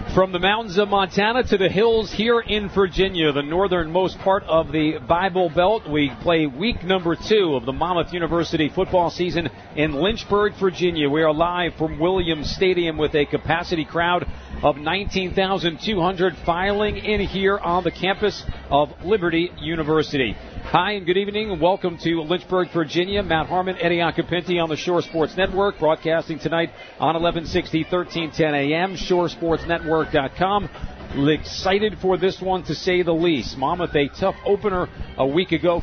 From the mountains of Montana to the hills here in Virginia, the northernmost part of the Bible Belt, we play week number 2 of the Monmouth University football season in Lynchburg, Virginia. We are live from Williams Stadium with a capacity crowd of 19,200 filing in here on the campus of Liberty University. Hi and good evening and welcome to Lynchburg, Virginia. Matt Harmon, Eddie Acapinti on the Shore Sports Network, broadcasting tonight on 1160, 1310 a.m., shoresportsnetwork.com. Excited for this one, to say the least. Monmouth, a tough opener a week ago,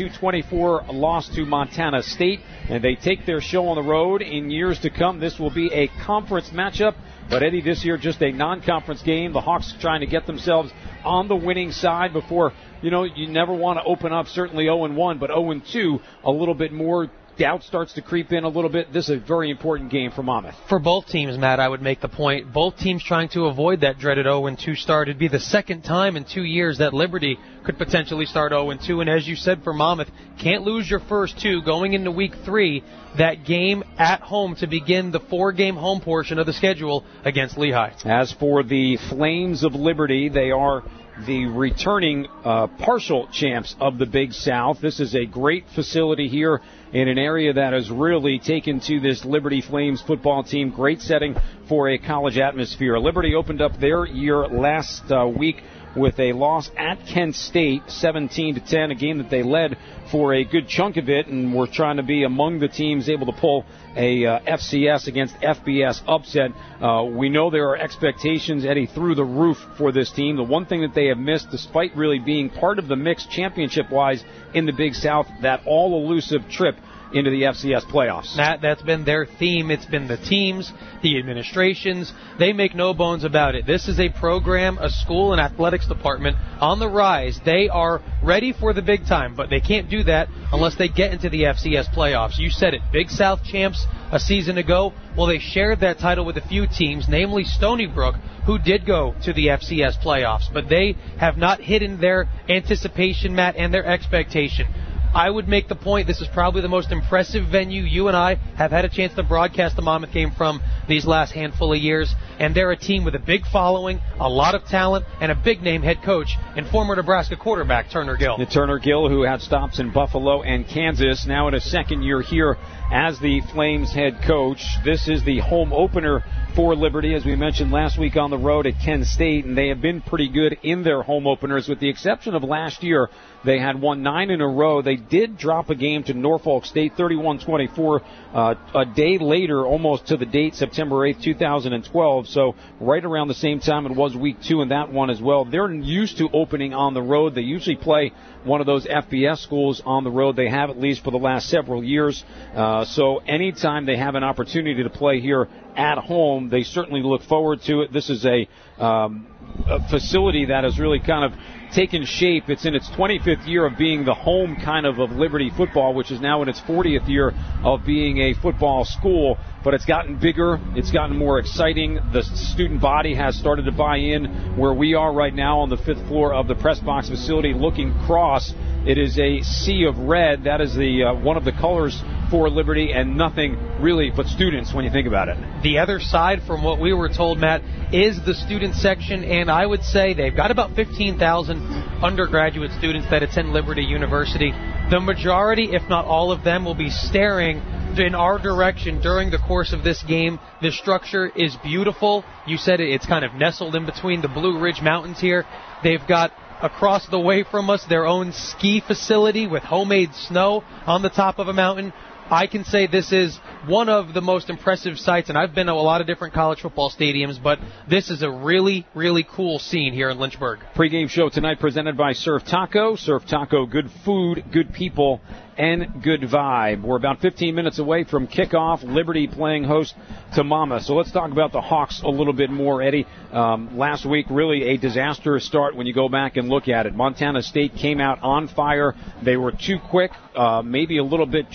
42-24 loss to Montana State, and they take their show on the road. In years to come, this will be a conference matchup, but Eddie, this year just a non-conference game. The Hawks trying to get themselves on the winning side before, you never want to open up certainly 0-1, but 0-2, a little bit more doubt starts to creep in a little bit. This is a very important game for Monmouth. For both teams, Matt, I would make the point. Both teams trying to avoid that dreaded 0-2 start. It'd be the second time in 2 years that Liberty could potentially start 0-2. And as you said for Monmouth, can't lose your first two going into week 3. That game at home to begin the 4-game home portion of the schedule against Lehigh. As for the Flames of Liberty, they are the returning partial champs of the Big South. This is a great facility here in an area that has really taken to this Liberty Flames football team. Great setting for a college atmosphere. Liberty opened up their year last week with a loss at Kent State, 17-10, a game that they led for a good chunk of it, and were trying to be among the teams able to pull a FCS against FBS upset. We know there are expectations, Eddie, through the roof for this team. The one thing that they have missed, despite really being part of the mix championship-wise in the Big South, that all-elusive trip into the FCS playoffs. That's been their theme. It's been the teams, the administrations. They make no bones about it. This is a program, a school, an athletics department on the rise. They are ready for the big time, but they can't do that unless they get into the FCS playoffs. You said it, Big South champs a season ago. Well, they shared that title with a few teams, namely Stony Brook, who did go to the FCS playoffs, but they have not hidden their anticipation, Matt, and their expectation. I would make the point this is probably the most impressive venue you and I have had a chance to broadcast the Monmouth game from these last handful of years, and they're a team with a big following, a lot of talent, and a big-name head coach and former Nebraska quarterback Turner Gill. Turner Gill, who had stops in Buffalo and Kansas, now in his second year here as the Flames head coach. This is the home opener for Liberty, as we mentioned last week, on the road at Kent State, and they have been pretty good in their home openers, with the exception of last year. They had won 9 in a row. They did drop a game to Norfolk State, 31-24, a day later, almost to the date, September 8th, 2012. So right around the same time it was week 2 in that one as well. They're used to opening on the road. They usually play one of those FBS schools on the road. They have, at least for the last several years. So anytime they have an opportunity to play here at home, they certainly look forward to it. This is a facility that has really kind of taken shape. It's in its 25th year of being the home kind of Liberty football, which is now in its 40th year of being a football school. But it's gotten bigger. It's gotten more exciting. The student body has started to buy in. Where we are right now on the 5th floor of the press box facility looking across, it is a sea of red. That is the one of the colors for Liberty, and nothing really but students when you think about it. The other side, from what we were told, Matt, is the student section, and I would say they've got about 15,000 undergraduate students that attend Liberty University. The majority, if not all of them, will be staring in our direction during the course of this game. The structure is beautiful. You said it's kind of nestled in between the Blue Ridge Mountains here. They've got across the way from us their own ski facility with homemade snow on the top of a mountain. I can say this is one of the most impressive sights, and I've been to a lot of different college football stadiums, but this is a really, really cool scene here in Lynchburg. Pre-game show tonight presented by Surf Taco. Surf Taco, good food, good people, and good vibe. We're about 15 minutes away from kickoff. Liberty playing host to Monmouth. So let's talk about the Hawks a little bit more, Eddie. Last week, really a disastrous start when you go back and look at it. Montana State came out on fire. They were too quick, maybe a little bit just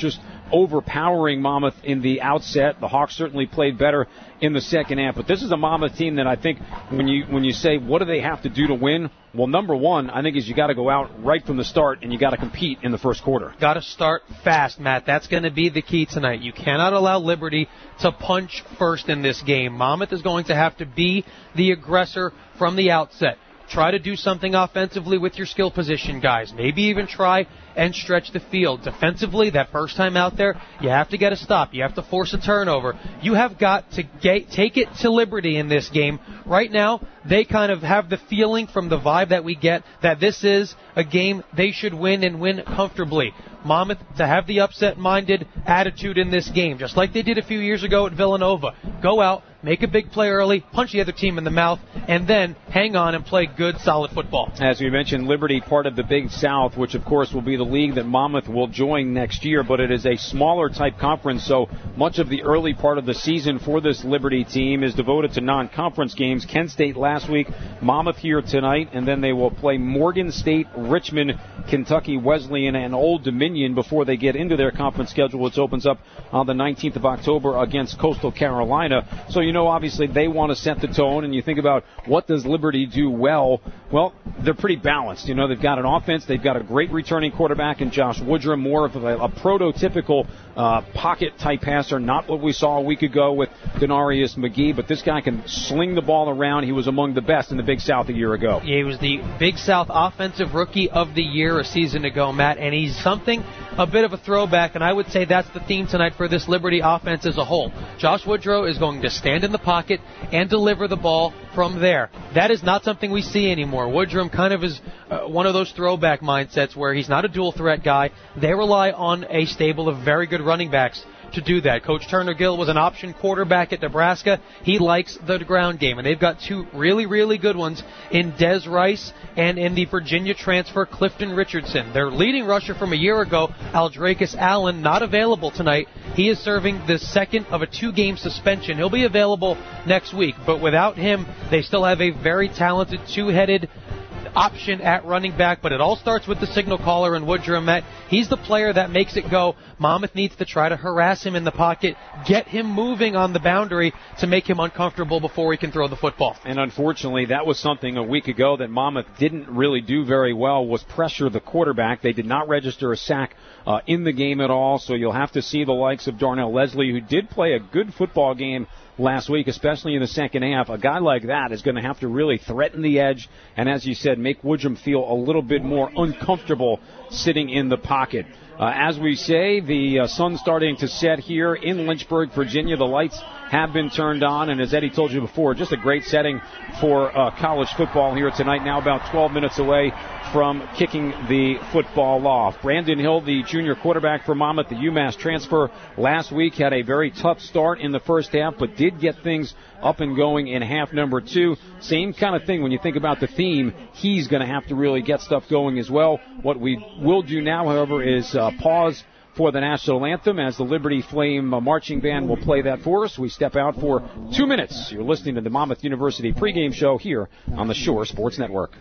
overpowering Monmouth in the outset. The Hawks certainly played better in the second half. But this is a Monmouth team that I think when you say, what do they have to do to win? Well, number one, I think, is you got to go out right from the start and you got to compete in the first quarter. Got to start fast, Matt. That's going to be the key tonight. You cannot allow Liberty to punch first in this game. Monmouth is going to have to be the aggressor from the outset. Try to do something offensively with your skill position guys. Maybe even try and stretch the field. Defensively, that first time out there, you have to get a stop. You have to force a turnover. You have got to take it to Liberty in this game. Right now, they kind of have the feeling from the vibe that we get that this is a game they should win and win comfortably. Monmouth to have the upset-minded attitude in this game, just like they did a few years ago at Villanova. Go out, make a big play early, punch the other team in the mouth, and then hang on and play good, solid football. As we mentioned, Liberty, part of the Big South, which of course will be the league that Monmouth will join next year, but it is a smaller type conference, so much of the early part of the season for this Liberty team is devoted to non-conference games. Kent State last week, Monmouth here tonight, and then they will play Morgan State, Richmond, Kentucky Wesleyan, and Old Dominion before they get into their conference schedule, which opens up on the 19th of October against Coastal Carolina. So, obviously they want to set the tone, and you think about what does Liberty do well. Well, they're pretty balanced. They've got an offense. They've got a great returning quarterback in Josh Woodrum, more of a prototypical pocket-type passer, not what we saw a week ago with Denarius McGee, but this guy can sling the ball around. He was among the best in the Big South a year ago. Yeah, he was the Big South Offensive Rookie of the Year a season ago, Matt, and he's something, a bit of a throwback, and I would say that's the theme tonight for this Liberty offense as a whole. Josh Woodrow is going to stand in the pocket and deliver the ball from there. That is not something we see anymore. Woodrum kind of is one of those throwback mindsets where he's not a dual threat guy. They rely on a stable of very good running backs to do that. Coach Turner Gill was an option quarterback at Nebraska. He likes the ground game, and they've got two really, really good ones in Des Rice and in the Virginia transfer Clifton Richardson. Their leading rusher from a year ago, Aldrakis Allen, not available tonight. He is serving the second of a 2-game suspension. He'll be available next week, but without him, they still have a very talented two-headed option at running back, but it all starts with the signal caller and Woodrum. Matt, he's the player that makes it go. Monmouth needs to try to harass him in the pocket, get him moving on the boundary to make him uncomfortable before he can throw the football. And unfortunately, that was something a week ago that Monmouth didn't really do very well, was pressure the quarterback. They did not register a sack in the game at all, so you'll have to see the likes of Darnell Leslie, who did play a good football game last week, especially in the second half. A guy like that is going to have to really threaten the edge and, as you said, make Woodrum feel a little bit more uncomfortable sitting in the pocket. As we say, the sun's starting to set here in Lynchburg, Virginia. The lights have been turned on, and as Eddie told you before, just a great setting for college football here tonight. Now about 12 minutes away from kicking the football off. Brandon Hill, the junior quarterback for Monmouth, the UMass transfer, last week had a very tough start in the first half, but did get things up and going in half number 2. Same kind of thing when you think about the theme. He's going to have to really get stuff going as well. What we will do now, however, is pause for the national anthem as the Liberty Flame marching band will play that for us. We step out for 2 minutes. You're listening to the Monmouth University pregame show here on the Shore Sports Network.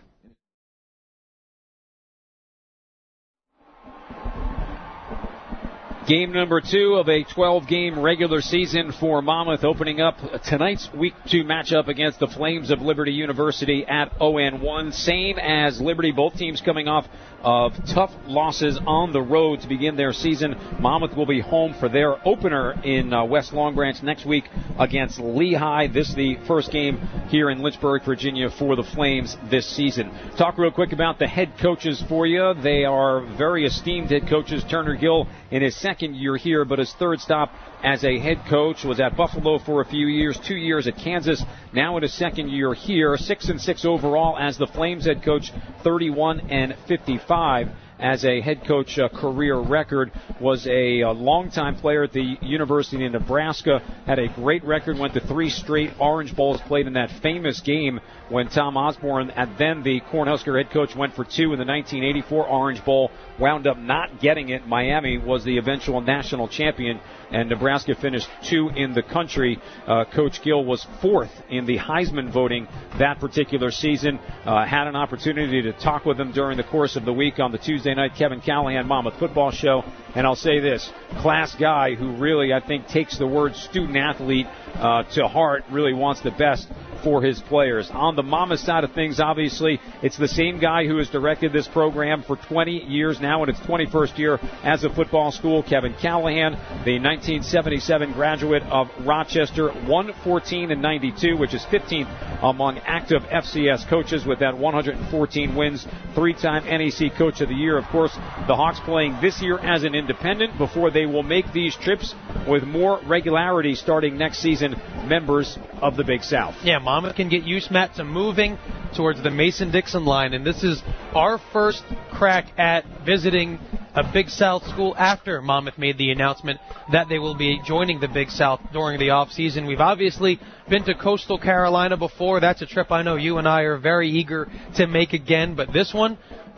Game number 2 of a 12-game regular season for Monmouth, opening up tonight's Week 2 matchup against the Flames of Liberty University at ON1. Same as Liberty, both teams coming off of tough losses on the road to begin their season. Monmouth will be home for their opener in West Long Branch next week against Lehigh. This is the first game here in Lynchburg, Virginia for the Flames this season. Talk real quick about the head coaches for you. They are very esteemed head coaches. Turner Gill in his second year here, but his third stop as a head coach was at Buffalo for a few years, 2 years at Kansas, now in his second year here. 6-6 overall as the Flames head coach, 31-55 as a head coach career record. Was a longtime player at the University of Nebraska, had a great record, went to 3 straight Orange Bowls, played in that famous game when Tom Osborne, and then the Cornhusker head coach, went for 2 in the 1984 Orange Bowl, wound up not getting it. Miami was the eventual national champion, and Nebraska finished 2 in the country. Coach Gill was 4th in the Heisman voting that particular season. Had an opportunity to talk with him during the course of the week on the Tuesday Thursday night Kevin Callahan Monmouth Football Show. And I'll say this, class guy who really, I think, takes the word student-athlete to heart, really wants the best for his players. On the Monmouth side of things, obviously, it's the same guy who has directed this program for 20 years now in its 21st year as a football school, Kevin Callahan, the 1977 graduate of Rochester, 114-92, which is 15th among active FCS coaches with that 114 wins, three-time NEC Coach of the Year. Of course, the Hawks playing this year as an independent before they will make these trips with more regularity starting next season, members of the Big South. Yeah, Monmouth can get used, Matt, to moving towards the Mason-Dixon line, and this is our first crack at visiting a Big South school after Monmouth made the announcement that they will be joining the Big South during the off-season. We've obviously been to Coastal Carolina before. That's a trip I know you and I are very eager to make again, but this one,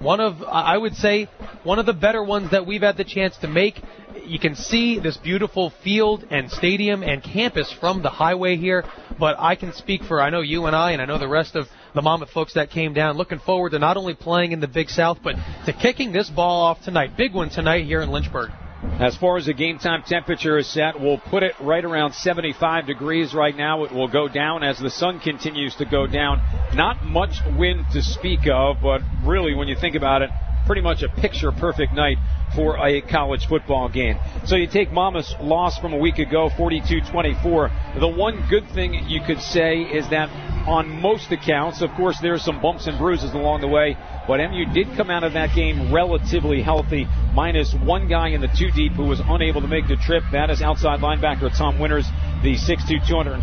I would say, one of the better ones that we've had the chance to make. You can see this beautiful field and stadium and campus from the highway here, but I can speak for, I know you and I know the rest of the Monmouth folks that came down, looking forward to not only playing in the Big South, but to kicking this ball off tonight. Big one tonight here in Lynchburg. As far as the game time temperature is set, we'll put it right around 75 degrees right now. It will go down as the sun continues to go down. Not much wind to speak of, but really when you think about it, pretty much a picture-perfect night for a college football game. So you take Monmouth's loss from a week ago, 42-24. The one good thing you could say is that on most accounts, of course, there's some bumps and bruises along the way, but MU did come out of that game relatively healthy, minus one guy in the two deep who was unable to make the trip. That is outside linebacker Tom Winters, the 6'2",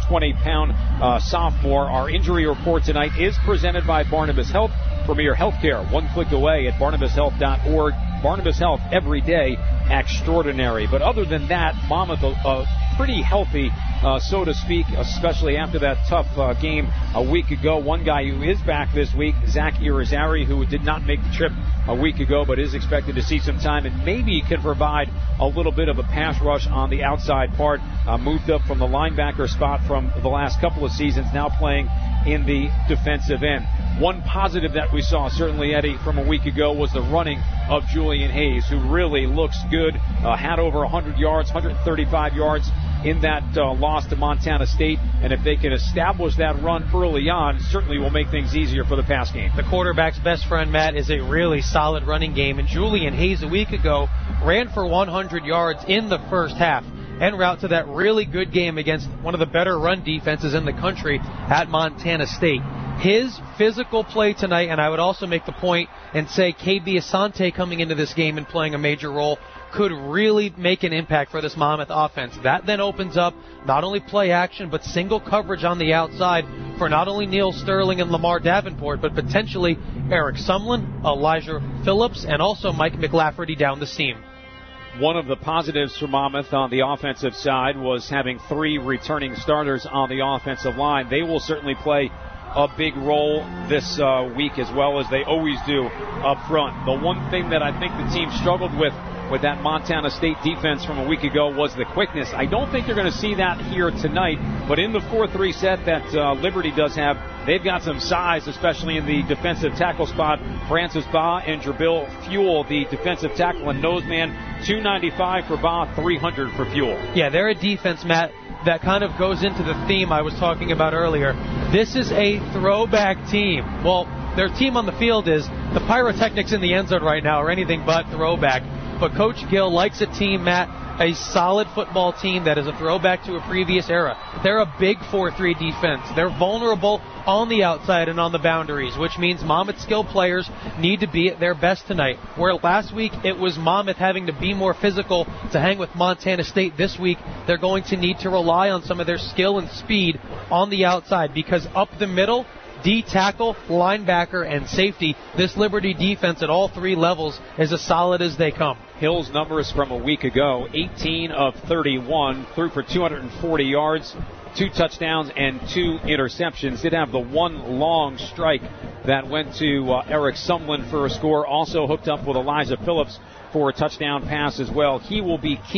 220-pound sophomore. Our injury report tonight is presented by Barnabas Health, Premier Healthcare, one click away at barnabashealth.org. Barnabas Health, every day extraordinary. But other than that, Monmouth pretty healthy, so to speak, especially after that tough game a week ago. One guy who is back this week, Zach Irizarry, who did not make the trip a week ago but is expected to see some time and maybe can provide a little bit of a pass rush on the outside part. Moved up from the linebacker spot from the last couple of seasons, now playing in the defensive end. One positive that we saw, certainly, Eddie, from a week ago was the running of Julian Hayes, who really looks good, had over 100 yards, 135 yards in that loss to Montana State. And if they can establish that run early on, certainly will make things easier for the pass game. The quarterback's best friend, Matt, is a really solid running game. And Julian Hayes a week ago ran for 100 yards in the first half, en route to that really good game against one of the better run defenses in the country at Montana State. His physical play tonight, and I would also make the point and say KB Asante coming into this game and playing a major role, could really make an impact for this Monmouth offense. That then opens up not only play action, but single coverage on the outside for not only Neil Sterling and Lamar Davenport, but potentially Eric Sumlin, Elijah Phillips, and also Mike McLafferty down the seam. One of the positives for Monmouth on the offensive side was having three returning starters on the offensive line. They will certainly play a big role this week, as well as they always do up front. The one thing that I think the team struggled with that Montana State defense from a week ago was the quickness. I don't think you're going to see that here tonight, but in the 4-3 set that Liberty does have, they've got some size, especially in the defensive tackle spot. Francis Ba and Jabril Fuel, the defensive tackle and nose man, $295 for Ba, $300 for Fuel. Yeah, they're a defense, Matt, that kind of goes into the theme I was talking about earlier. This is a throwback team. Well, their team on the field is the pyrotechnics in the end zone right now are anything but throwback. But Coach Gill likes a team, Matt, a solid football team that is a throwback to a previous era. They're a big 4-3 defense. They're vulnerable on the outside and on the boundaries, which means Monmouth skilled players need to be at their best tonight. Where last week it was Monmouth having to be more physical to hang with Montana State, this week they're going to need to rely on some of their skill and speed on the outside, because up the middle, D-tackle, linebacker, and safety, this Liberty defense at all three levels is as solid as they come. Hill's numbers from a week ago, 18 of 31, threw for 240 yards, 2 touchdowns, and 2 interceptions. Did have the one long strike that went to Eric Sumlin for a score. Also hooked up with Elijah Phillips for a touchdown pass as well. He will be key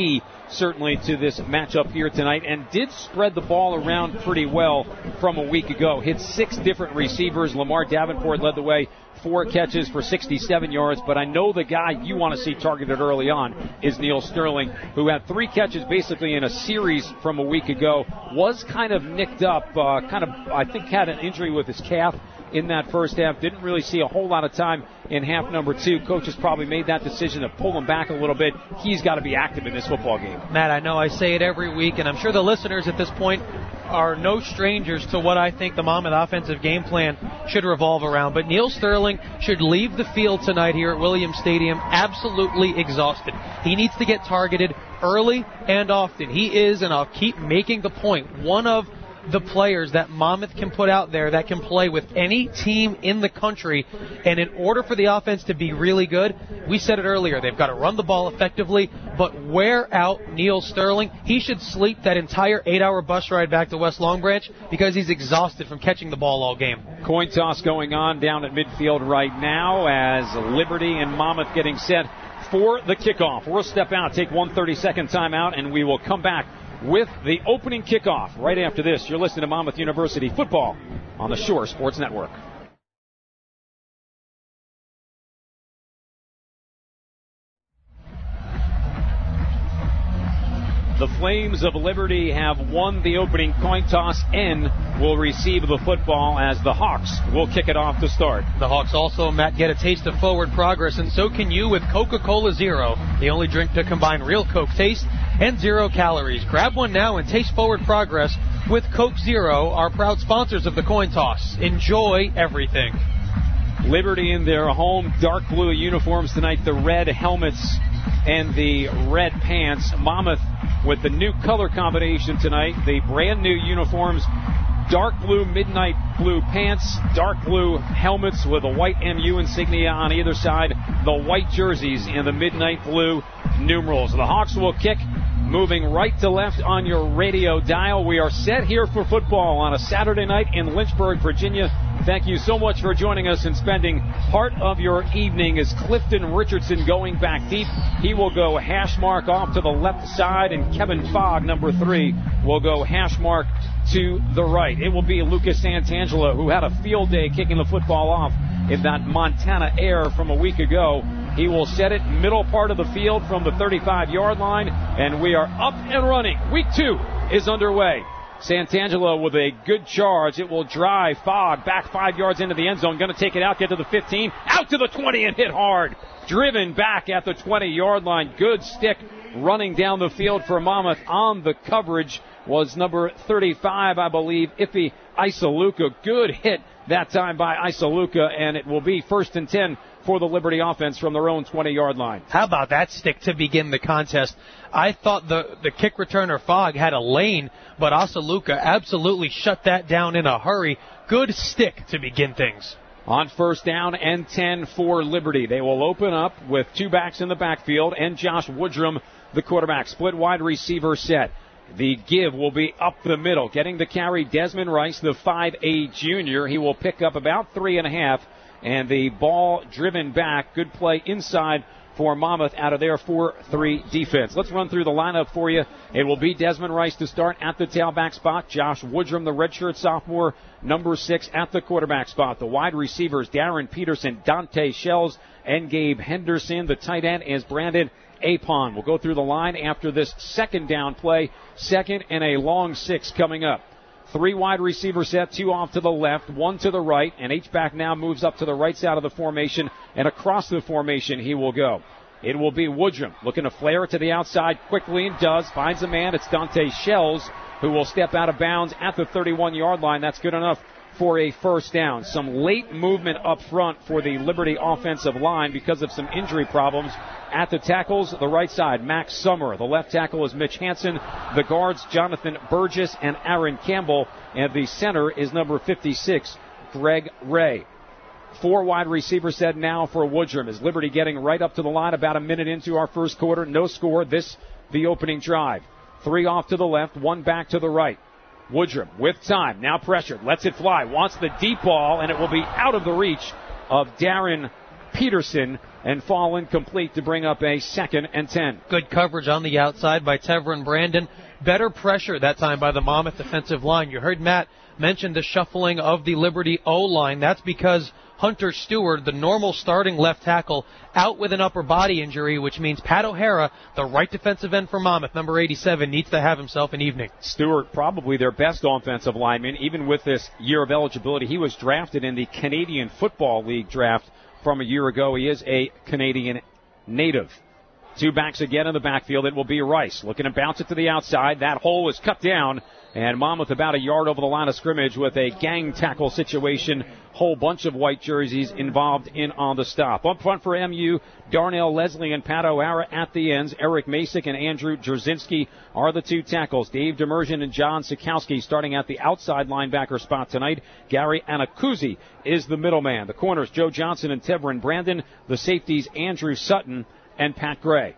certainly, to this matchup here tonight, and did spread the ball around pretty well from a week ago. Hit 6 different receivers. Lamar Davenport led the way, 4 catches for 67 yards, but I know the guy you want to see targeted early on is Neil Sterling, who had 3 catches basically in a series from a week ago. Was kind of nicked up, I think had an injury with his calf in that first half. Didn't really see a whole lot of time in half number 2. Coaches probably made that decision to pull him back a little bit. He's got to be active in this football game. Matt, I know I say it every week, and I'm sure the listeners at this point are no strangers to what I think the Monmouth offensive game plan should revolve around. But Neil Sterling should leave the field tonight here at Williams Stadium absolutely exhausted. He needs to get targeted early and often. He is, and I'll keep making the point, one of the players that Monmouth can put out there that can play with any team in the country. And in order for the offense to be really good, we said it earlier, they've got to run the ball effectively, but wear out Neil Sterling. He should sleep that entire 8-hour bus ride back to West Long Branch because he's exhausted from catching the ball all game. Coin toss going on down at midfield right now as Liberty and Monmouth getting set for the kickoff. We'll step out, take 1 30-second timeout, and we will come back with the opening kickoff right after this. You're listening to Monmouth University football on the Shore Sports Network. The Flames of Liberty have won the opening coin toss and will receive the football as the Hawks will kick it off to start. The Hawks also, Matt, get a taste of forward progress, and so can you with Coca-Cola Zero, the only drink to combine real Coke taste and 0 calories. Grab one now and taste forward progress with Coke Zero, our proud sponsors of the coin toss. Enjoy everything. Liberty in their home dark blue uniforms tonight, the red helmets and the red pants. Monmouth with the new color combination tonight, the brand new uniforms, dark blue, midnight blue pants, dark blue helmets with a white MU insignia on either side, the white jerseys and the midnight blue numerals. The Hawks will kick, moving right to left on your radio dial. We are set here for football on a Saturday night in Lynchburg, Virginia. Thank you so much for joining us and spending part of your evening. As Clifton Richardson going back deep, he will go hash mark off to the left side, and Kevin Fogg, number 3, will go hash mark to the right. It will be Lucas Santangelo, who had a field day kicking the football off in that Montana Air from a week ago. He will set it middle part of the field from the 35-yard line, and we are up and running. Week 2 is underway. Santangelo with a good charge. It will drive Fogg back 5 yards into the end zone. Going to take it out, get to the 15, out to the 20 and hit hard. Driven back at the 20-yard line. Good stick running down the field for Monmouth. On the coverage was number 35, I believe, Ife Isaluka. Good hit that time by Isaluka, and it will be 1st and 10 for the Liberty offense from their own 20-yard line. How about that stick to begin the contest? I thought the kick returner Fogg had a lane, but Isaluka absolutely shut that down in a hurry. Good stick to begin things. On 1st down and 10 for Liberty. They will open up with 2 backs in the backfield and Josh Woodrum, the quarterback. Split wide receiver set. The give will be up the middle. Getting the carry, Desmond Rice, the 5'8 junior. He will pick up about 3.5. And the ball driven back. Good play inside for Monmouth out of their 4-3 defense. Let's run through the lineup for you. It will be Desmond Rice to start at the tailback spot. Josh Woodrum, the redshirt sophomore, number 6 at the quarterback spot. The wide receivers, Darren Peterson, Dante Shells, and Gabe Henderson. The tight end is Brandon Apon. We'll go through the line after this 2nd down play. 2nd and a long 6 coming up. 3 wide receiver set, 2 off to the left, 1 to the right, and H-back now moves up to the right side of the formation, and across the formation he will go. It will be Woodrum looking to flare it to the outside quickly, and does. Finds a man. It's Dante Shells, who will step out of bounds at the 31-yard line. That's good enough for a 1st down. Some late movement up front for the Liberty offensive line because of some injury problems. At the tackles, the right side, Max Summer. The left tackle is Mitch Hansen. The guards, Jonathan Burgess and Aaron Campbell. And the center is number 56, Greg Ray. 4 wide receiver set now for Woodrum. Is Liberty getting right up to the line about a minute into our first quarter. No score. This, the opening drive. 3 off to the left, 1 back to the right. Woodrum with time, now pressured, lets it fly, wants the deep ball, and it will be out of the reach of Darren Peterson and fall incomplete to bring up a 2nd and 10. Good coverage on the outside by Tevrin Brandon. Better pressure that time by the Monmouth defensive line. You heard Matt mention the shuffling of the Liberty O-line. That's because Hunter Stewart, the normal starting left tackle, out with an upper body injury, which means Pat O'Hara, the right defensive end for Monmouth, number 87, needs to have himself an evening. Stewart, probably their best offensive lineman, even with this year of eligibility. He was drafted in the Canadian Football League draft from a year ago. He is a Canadian native. Two backs again in the backfield. It will be Rice looking to bounce it to the outside. That hole is cut down, and Monmouth about a yard over the line of scrimmage with a gang tackle situation. Whole bunch of white jerseys involved in on the stop. Up front for MU, Darnell Leslie and Pat O'Hara at the ends. Eric Masick and Andrew Jerzinski are the two tackles. Dave Demersion and John Sikowski starting at the outside linebacker spot tonight. Gary Anacuzzi is the middleman. The corners, Joe Johnson and Tevrin Brandon. The safeties, Andrew Sutton and Pat Gray.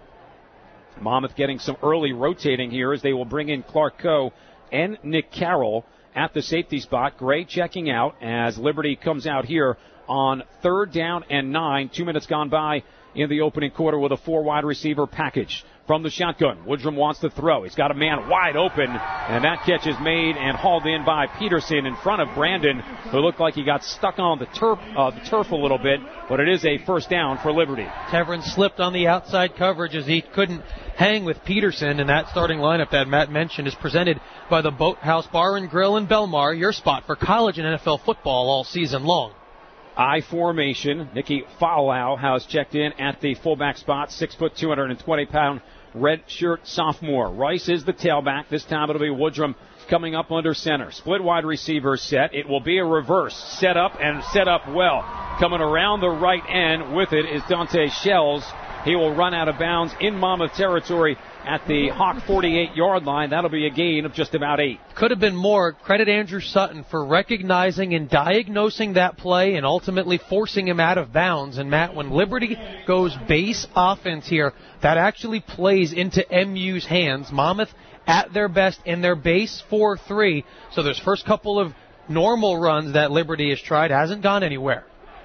Monmouth getting some early rotating here as they will bring in Clark Coe and Nick Carroll at the safety spot. Gray checking out as Liberty comes out here on 3rd down and 9. 2 minutes gone by in the opening quarter with a 4 wide receiver package. From the shotgun, Woodrum wants to throw. He's got a man wide open, and that catch is made and hauled in by Peterson in front of Brandon, who looked like he got stuck on the turf a little bit, but it is a first down for Liberty. Tevrin slipped on the outside coverage as he couldn't hang with Peterson, and that starting lineup that Matt mentioned is presented by the Boathouse Bar and Grill in Belmar, your spot for college and NFL football all season long. I formation. Nikki Falau has checked in at the fullback spot, 6 foot, 220-pound red shirt sophomore. Rice is the tailback. This time it'll be Woodrum coming up under center. Split wide receiver set. It will be a reverse. Set up and set up well. Coming around the right end with it is Dante Shells. He will run out of bounds in Monmouth territory at the Hawk 48-yard line. That'll be a gain of just about 8. Could have been more. Credit Andrew Sutton for recognizing and diagnosing that play and ultimately forcing him out of bounds. And, Matt, when Liberty goes base offense here, that actually plays into MU's hands. Monmouth at their best in their base 4-3. So those first couple of normal runs that Liberty has tried hasn't gone anywhere.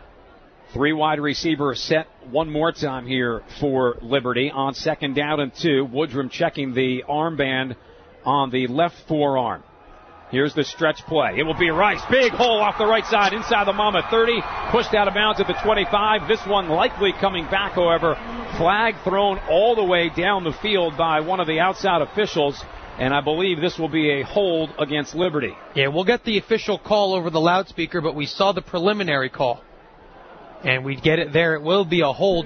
3 wide receiver set one more time here for Liberty on 2nd down and 2. Woodrum checking the armband on the left forearm. Here's the stretch play. It will be Rice. Big hole off the right side inside the Monmouth 30. Pushed out of bounds at the 25. This one likely coming back, however. Flag thrown all the way down the field by one of the outside officials. And I believe this will be a hold against Liberty. Yeah, we'll get the official call over the loudspeaker, but we saw the preliminary call. And we get it there. It will be a hold.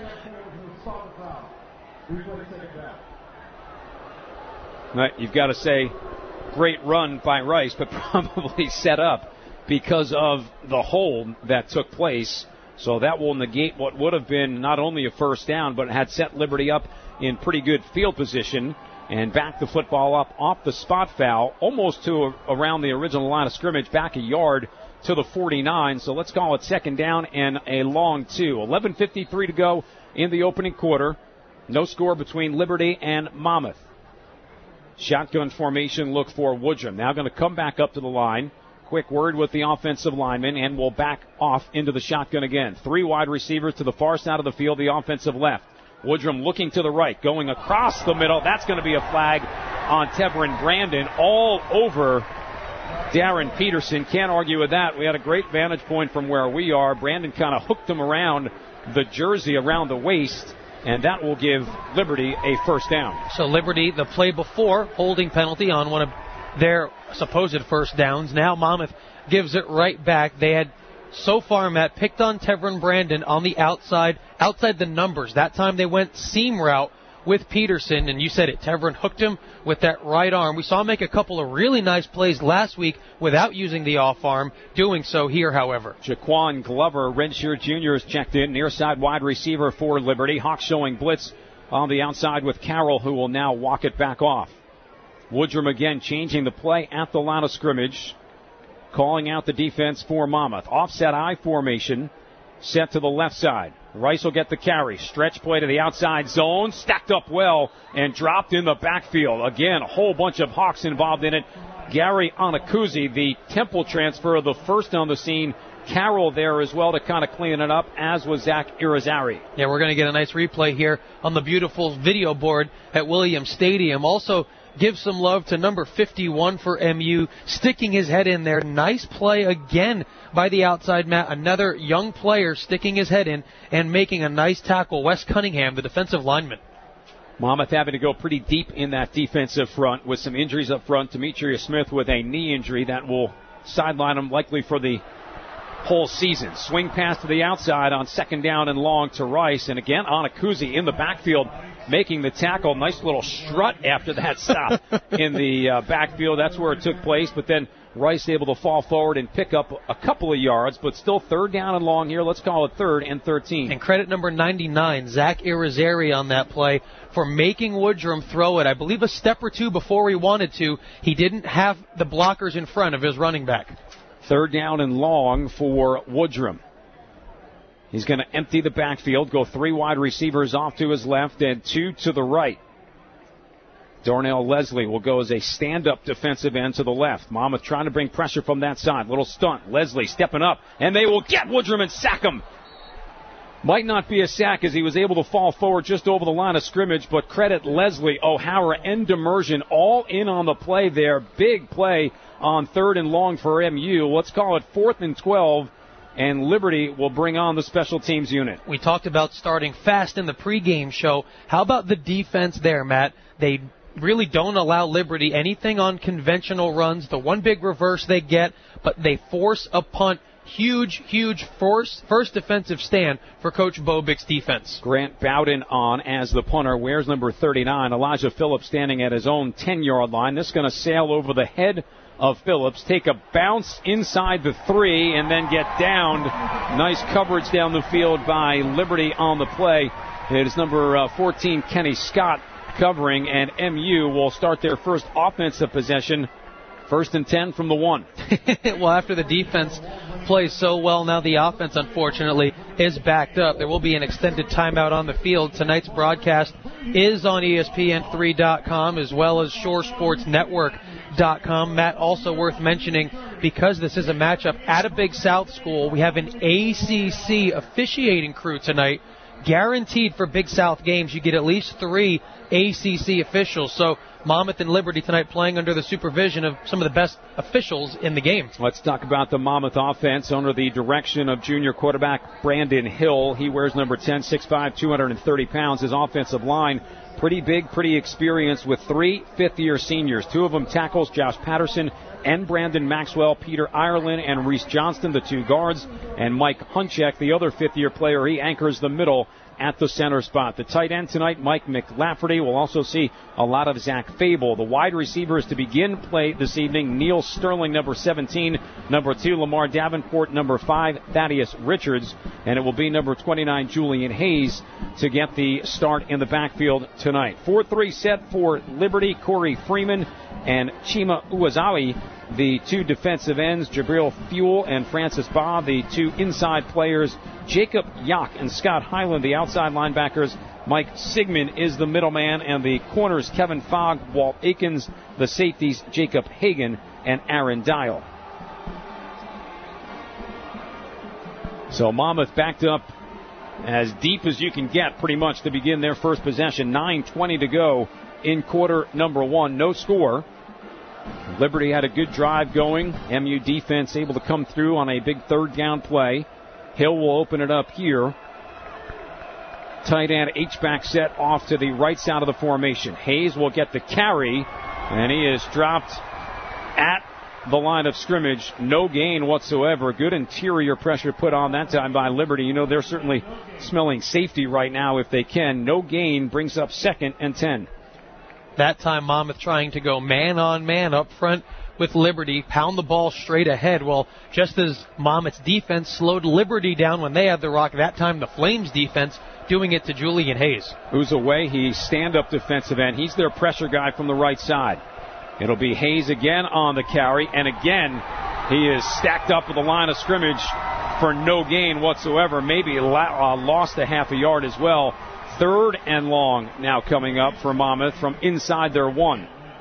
You've got to say, great run by Rice, but probably set up because of the hold that took place. So that will negate what would have been not only a first down, but had set Liberty up in pretty good field position and back the football up off the spot foul, almost to around the original line of scrimmage, back a yard to the 49. So let's call it 2nd down and a long 2. 11:53 to go in the opening quarter. No score between Liberty and Monmouth. Shotgun formation look for Woodrum. Now going to come back up to the line. Quick word with the offensive lineman, and we'll back off into the shotgun again. 3 wide receivers to the far side of the field, the offensive left. Woodrum looking to the right, going across the middle. That's going to be a flag on Tevrin Brandon all over Darren Peterson. Can't argue with that. We had a great vantage point from where we are. Brandon kind of hooked him around the jersey, around the waist, and that will give Liberty a first down. So Liberty, the play before, holding penalty on one of their supposed first downs. Now Monmouth gives it right back. They had so far, Matt, picked on Tevrin Brandon on the outside the numbers. That time they went seam route with Peterson, and you said it, Tevrin hooked him with that right arm. We saw him make a couple of really nice plays last week without using the off arm, doing so here, however. Jaquan Glover, redshirt junior, is checked in, near side wide receiver for Liberty. Hawks showing blitz on the outside with Carroll, who will now walk it back off. Woodrum again changing the play at the line of scrimmage, calling out the defense for Monmouth. Offset I formation set to the left side. Rice will get the carry. Stretch play to the outside zone. Stacked up well and dropped in the backfield. Again, a whole bunch of Hawks involved in it. Gary Anacuzzi, the Temple transfer, the first on the scene Carroll there as well to kind of clean it up, as was Zach Irizarry. Yeah, we're going to get a nice replay here on the beautiful video board at Williams Stadium. Also, give some love to number 51 for MU, sticking his head in there. Nice play again by the outside, Matt. Another young player sticking his head in and making a nice tackle. Wes Cunningham, the defensive lineman. Monmouth having to go pretty deep in that defensive front with some injuries up front. Demetrius Smith with a knee injury that will sideline him likely for the whole season. Swing pass to the outside on second down and long to Rice. And again, Anakuzi in the backfield making the tackle. Nice little strut after that stop in the backfield. That's where it took place. But then Rice able to fall forward and pick up a couple of yards, but still third down and long here. Let's call it 3rd and 13. And credit number 99, Zach Irizarry on that play for making Woodrum throw it, I believe, a step or two before he wanted to. He didn't have the blockers in front of his running back. 3rd down and long for Woodrum. He's going to empty the backfield, go 3 wide receivers off to his left and 2 to the right. Darnell Leslie will go as a stand-up defensive end to the left. Monmouth trying to bring pressure from that side. Little stunt. Leslie stepping up, and they will get Woodrum and sack him. Might not be a sack as he was able to fall forward just over the line of scrimmage, but credit Leslie, O'Hara, and Demersion all in on the play there. Big play on 3rd and long for MU. Let's call it 4th and 12. And Liberty will bring on the special teams unit. We talked about starting fast in the pregame show. How about the defense there, Matt? They really don't allow Liberty anything on conventional runs. The one big reverse they get, but they force a punt. Huge first defensive stand for Coach Bobick's defense. Grant Bowden on as the punter. Wears number 39. Elijah Phillips standing at his own 10-yard line. This is going to sail over the head of Phillips, take a bounce inside the 3, and then get downed. Nice coverage down the field by Liberty on the play. It is number 14, Kenny Scott, covering, and MU will start their first offensive possession. 1st and 10 from the 1. Well, after the defense plays so well, now the offense, unfortunately, is backed up. There will be an extended timeout on the field. Tonight's broadcast is on ESPN3.com as well as ShoreSportsNetwork.com. Matt, also worth mentioning, because this is a matchup at a Big South school, we have an ACC officiating crew tonight. Guaranteed for Big South games, you get at least 3 ACC officials. So Monmouth and Liberty tonight playing under the supervision of some of the best officials in the game. Let's talk about the Monmouth offense under the direction of junior quarterback Brandon Hill. He wears number 10, 6'5", 230 pounds. His offensive line, pretty big, pretty experienced, with 3 fifth-year seniors. 2 of them tackles, Josh Patterson and Brandon Maxwell, Peter Ireland and Reese Johnston, the 2 guards, and Mike Hunchek, the other fifth-year player. He anchors the middle at the center spot. The tight end tonight, Mike McLafferty. We'll also see a lot of Zach Fable. The wide receivers to begin play this evening, Neil Sterling, number 17, number 2, Lamar Davenport, number 5, Thaddeus Richards, and it will be number 29, Julian Hayes, to get the start in the backfield tonight. 4-3 set for Liberty, Corey Freeman and Chima Uwazawi, the 2 defensive ends, Jabril Fuel and Francis Baugh, the 2 inside players, Jacob Yock and Scott Hyland, the outside linebackers. Mike Sigmund is the middleman, and the corners, Kevin Fogg, Walt Aikens, the safeties, Jacob Hagan and Aaron Dial. So Monmouth backed up as deep as you can get pretty much to begin their first possession. 9:20 to go in quarter number 1. No score. Liberty had a good drive going. MU defense able to come through on a big 3rd down play. Hill will open it up here. Tight end H-back set off to the right side of the formation. Hayes will get the carry, and he is dropped at the line of scrimmage. No gain whatsoever. Good interior pressure put on that time by Liberty. You know, they're certainly smelling safety right now if they can. No gain brings up 2nd and 10. That time Monmouth trying to go man-on-man up front with Liberty, pound the ball straight ahead. Well, just as Monmouth's defense slowed Liberty down when they had the rock, that time the Flames defense doing it to Julian Hayes. Who's away? He's stand-up defensive end. He's their pressure guy from the right side. It'll be Hayes again on the carry, and again he is stacked up at the line of scrimmage for no gain whatsoever. Maybe lost a half a yard as well. 3rd and long now coming up for Monmouth from inside their 1.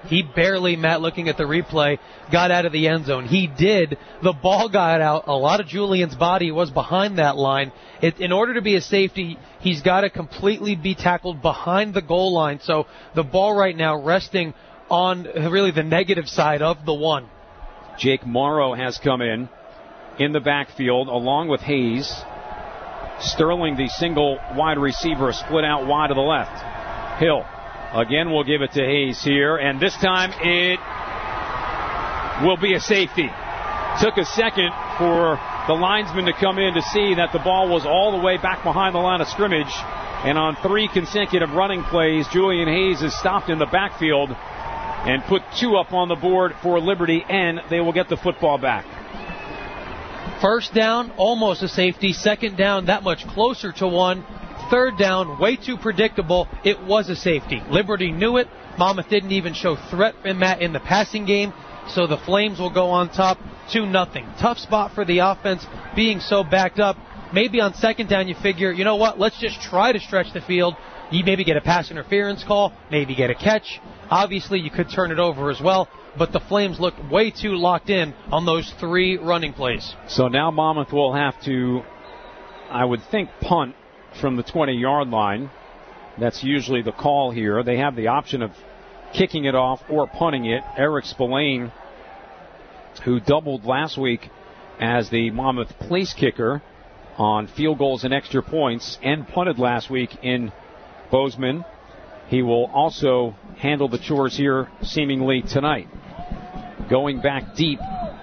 He barely, Matt, looking at the replay, got out of the end zone. He did. The ball got out. A lot of Julian's body was behind that line. In order to be a safety, he's got to completely be tackled behind the goal line. So the ball right now resting on really the negative side of the one. Jake Morrow has come in the backfield along with Hayes. Sterling, the single wide receiver, split out wide to the left. Hill again will give it to Hayes here, and this time it will be a safety. Took a second for the linesman to come in to see that the ball was all the way back behind the line of scrimmage, and on 3 consecutive running plays, Julian Hayes is stopped in the backfield and put 2 up on the board for Liberty, and they will get the football back. First down, almost a safety. Second down, that much closer to one. Third down, way too predictable. It was a safety. Liberty knew it. Monmouth didn't even show threat in the passing game, so the Flames will go on top 2-0. Tough spot for the offense, being so backed up. Maybe on second down you figure, you know what, let's just try to stretch the field. You maybe get a pass interference call, maybe get a catch. Obviously, you could turn it over as well, but the Flames looked way too locked in on those 3 running plays. So now Monmouth will have to, I would think, punt from the 20-yard line. That's usually the call here. They have the option of kicking it off or punting it. Eric Spillane, who doubled last week as the Monmouth place kicker on field goals and extra points and punted last week in Bozeman. He will also handle the chores here seemingly tonight. Going back deep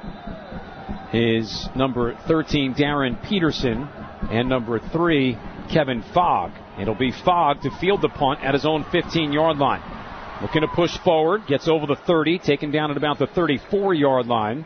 is number 13, Darren Peterson, and number 3, Kevin Fogg. It'll be Fogg to field the punt at his own 15-yard line. Looking to push forward, gets over the 30, taken down at about the 34-yard line.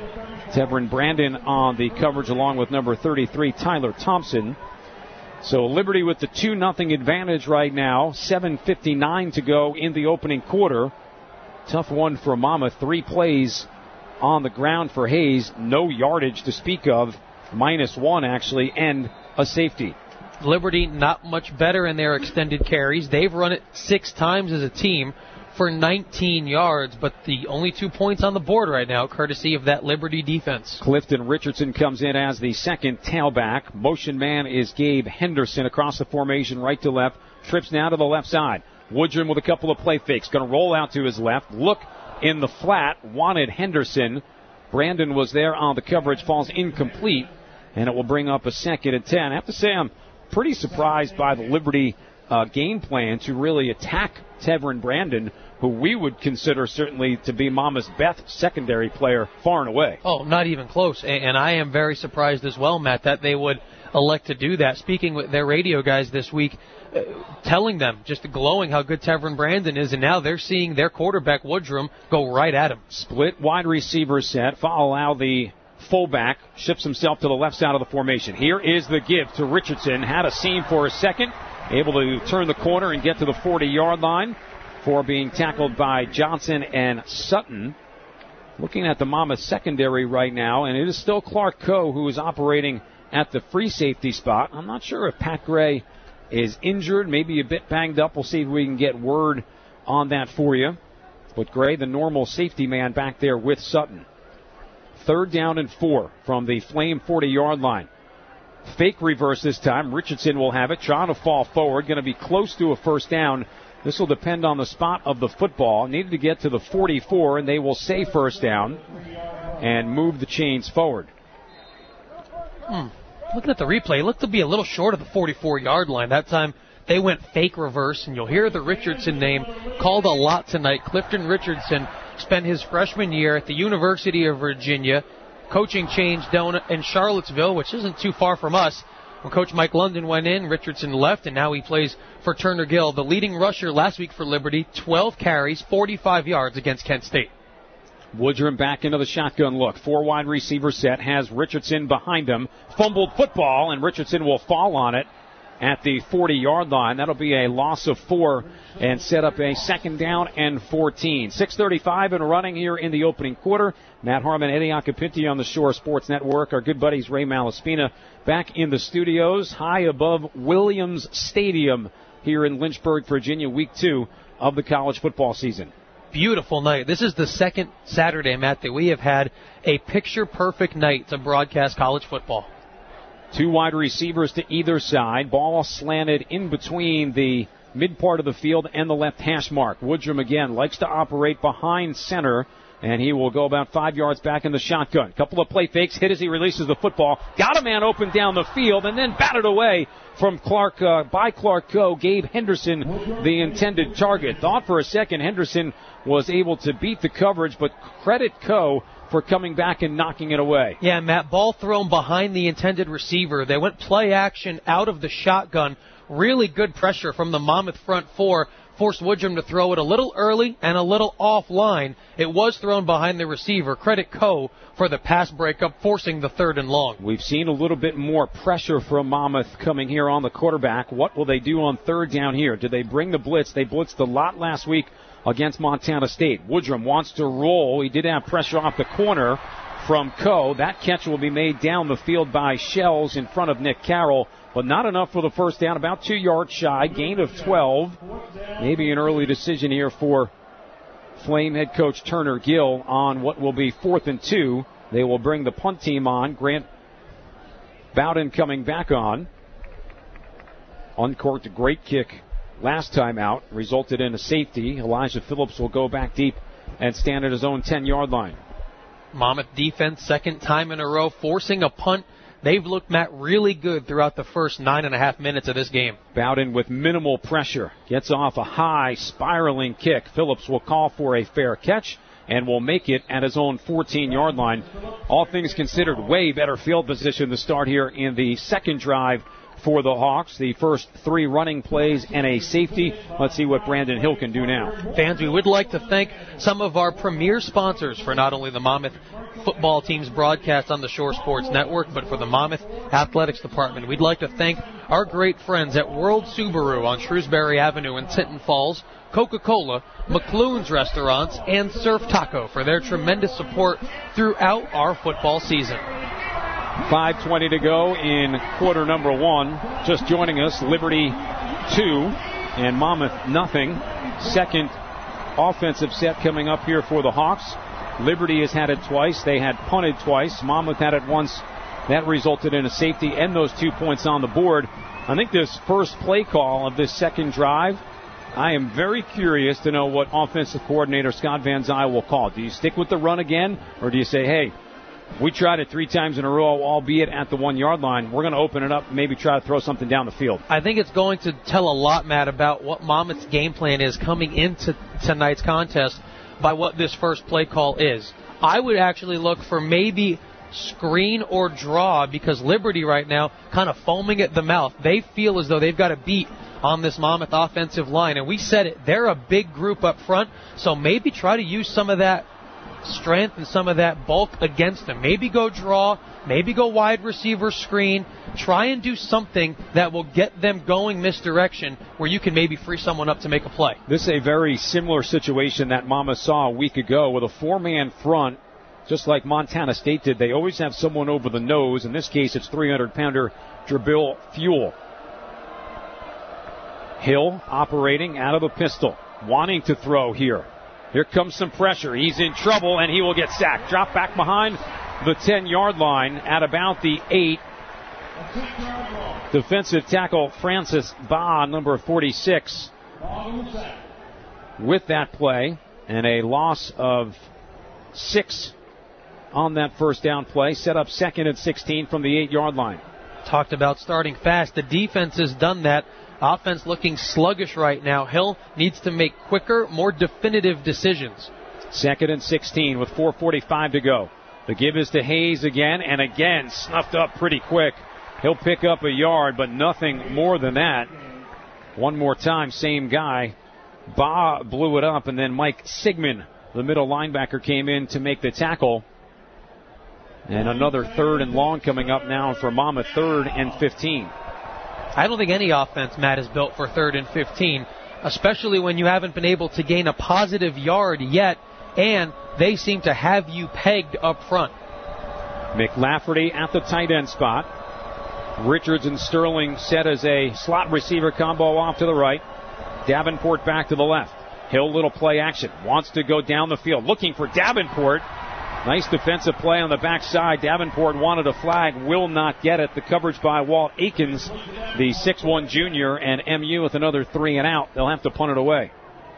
Tevin Brandon on the coverage along with number 33, Tyler Thompson. So Liberty with the 2-0 advantage right now. 7:59 to go in the opening quarter. Tough one for Monmouth. 3 plays on the ground for Hayes. No yardage to speak of. -1 actually, and a safety. Liberty not much better in their extended carries. They've run it 6 times as a team for 19 yards, but the only 2 points on the board right now, courtesy of that Liberty defense. Clifton Richardson comes in as the second tailback. Motion man is Gabe Henderson across the formation, right to left. Trips now to the left side. Woodrum with a couple of play fakes. Going to roll out to his left. Look in the flat. Wanted Henderson. Brandon was there on the coverage. Falls incomplete. And it will bring up a 2nd and 10. I have to say I'm pretty surprised by the Liberty game plan to really attack Tevin Brandon, who we would consider certainly to be Monmouth's best secondary player far and away. Oh, not even close. And I am very surprised as well, Matt, that they would elect to do that. Speaking with their radio guys this week, telling them, just glowing how good Tevin Brandon is, and now they're seeing their quarterback, Woodrum, go right at him. Split wide receiver set. Allow the fullback ships himself to the left side of the formation. Here is the give to Richardson. Had a seam for a second. Able to turn the corner and get to the 40-yard line for being tackled by Johnson and Sutton. Looking at the Monmouth secondary right now, and it is still Clark Coe who is operating at the free safety spot. I'm not sure if Pat Gray is injured, maybe a bit banged up. We'll see if we can get word on that for you. But Gray, the normal safety man back there with Sutton. 3rd down and 4 from the Flame 40-yard line. Fake reverse this time. Richardson will have it, trying to fall forward. Going to be close to a first down. This will depend on the spot of the football. Needed to get to the 44, and they will say first down and move the chains forward. Looking at the replay, it looked to be a little short of the 44-yard line. That time they went fake reverse, and you'll hear the Richardson name called a lot tonight. Clifton Richardson spent his freshman year at the University of Virginia. Coaching change down in Charlottesville, which isn't too far from us. When Coach Mike London went in, Richardson left, and now he plays for Turner Gill. The leading rusher last week for Liberty, 12 carries, 45 yards against Kent State. Woodrum back into the shotgun look. 4 wide receiver set, has Richardson behind him. Fumbled football, and Richardson will fall on it at the 40-yard line. That'll be a loss of 4 and set up a 2nd down and 14. 6:35 and running here in the opening quarter. Matt Harmon, Eddie Acapinti on the Shore Sports Network. Our good buddies Ray Malaspina back in the studios high above Williams Stadium here in Lynchburg, Virginia, week 2 of the college football season. beautiful night. This is the second Saturday, Matt, that we have had a picture-perfect night to broadcast college football. 2 wide receivers to either side. Ball slanted in between the mid part of the field and the left hash mark. Woodrum again likes to operate behind center, and he will go about 5 yards back in the shotgun. Couple of play fakes, hit as he releases the football. Got a man open down the field, and then batted away from Clark Coe. Gabe Henderson, the intended target. Thought for a second Henderson was able to beat the coverage, but credit Coe for coming back and knocking it away. Yeah, Matt, ball thrown behind the intended receiver. They went play action out of the shotgun. Really good pressure from the Monmouth front four. Forced Woodrum to throw it a little early and a little offline. It was thrown behind the receiver. Credit Coe for the pass breakup, forcing the 3rd and long. We've seen a little bit more pressure from Monmouth coming here on the quarterback. What will they do on 3rd down here? Do they bring the blitz? They blitzed a lot last week against Montana State. Woodrum wants to roll. He did have pressure off the corner from Coe. That catch will be made down the field by Shells in front of Nick Carroll, but not enough for the first down. About 2 yards shy, gain of 12. Maybe an early decision here for Flame head coach Turner Gill on what will be 4th and 2. They will bring the punt team on. Grant Bowden coming back on. Uncorked a great kick last time out, resulted in a safety. Elijah Phillips will go back deep and stand at his own 10-yard line. Monmouth defense, second time in a row, forcing a punt. They've looked, Matt, really good throughout the first 9.5 minutes of this game. Bowden with minimal pressure gets off a high spiraling kick. Phillips will call for a fair catch and will make it at his own 14-yard line. All things considered, way better field position to start here in the second drive for the Hawks. The first 3 running plays and a safety. Let's see what Brandon Hill can do now. Fans, we would like to thank some of our premier sponsors for not only the Monmouth football team's broadcast on the Shore Sports Network, but for the Monmouth Athletics Department. We'd like to thank our great friends at World Subaru on Shrewsbury Avenue in Tinton Falls, Coca-Cola, McLuhan's Restaurants, and Surf Taco for their tremendous support throughout our football season. 5:20 to go in quarter number 1. Just joining us, Liberty 2 and Monmouth nothing. Second offensive set coming up here for the Hawks. Liberty has had it twice. They had punted twice. Monmouth had it once. That resulted in a safety and those 2 points on the board. I think this first play call of this second drive, I am very curious to know what offensive coordinator Scott Van Zyl will call. Do you stick with the run again, or do you say, hey, we tried it 3 times in a row, albeit at the 1-yard line. We're going to open it up and maybe try to throw something down the field. I think it's going to tell a lot, Matt, about what Monmouth's game plan is coming into tonight's contest by what this first play call is. I would actually look for maybe screen or draw, because Liberty right now kind of foaming at the mouth. They feel as though they've got a beat on this Monmouth offensive line. And we said it, they're a big group up front, so maybe try to use some of that strength and some of that bulk against them. Maybe go draw, maybe go wide receiver screen. Try and do something that will get them going misdirection where you can maybe free someone up to make a play. This is a very similar situation that Monmouth saw a week ago with a 4-man front, just like Montana State did. They always have someone over the nose. In this case, it's 300-pounder Jabril Fuel. Hill operating out of the pistol, wanting to throw here. Here comes some pressure. He's in trouble, and he will get sacked. Drop back behind the 10-yard line at about the 8. Defensive tackle Francis Baugh, number 46, with that play, and a loss of 6 on that first down play. Set up 2nd and 16 from the 8-yard line. Talked about starting fast. The defense has done that. Offense looking sluggish right now. Hill needs to make quicker, more definitive decisions. 2nd and 16 with 4:45 to go. The give is to Hayes again, and again snuffed up pretty quick. He'll pick up a yard, but nothing more than that. One more time, same guy. Baugh blew it up, and then Mike Sigmund, the middle linebacker, came in to make the tackle. And another 3rd and long coming up now for Monmouth, 3rd and 15. I don't think any offense, Matt, is built for 3rd and 15, especially when you haven't been able to gain a positive yard yet, and they seem to have you pegged up front. McLafferty at the tight end spot. Richards and Sterling set as a slot receiver combo off to the right. Davenport back to the left. Hill, little play action. Wants to go down the field. Looking for Davenport. Nice defensive play on the backside. Davenport wanted a flag. Will not get it. The coverage by Walt Aikens, the 6'1 junior, and MU with another 3 and out. They'll have to punt it away.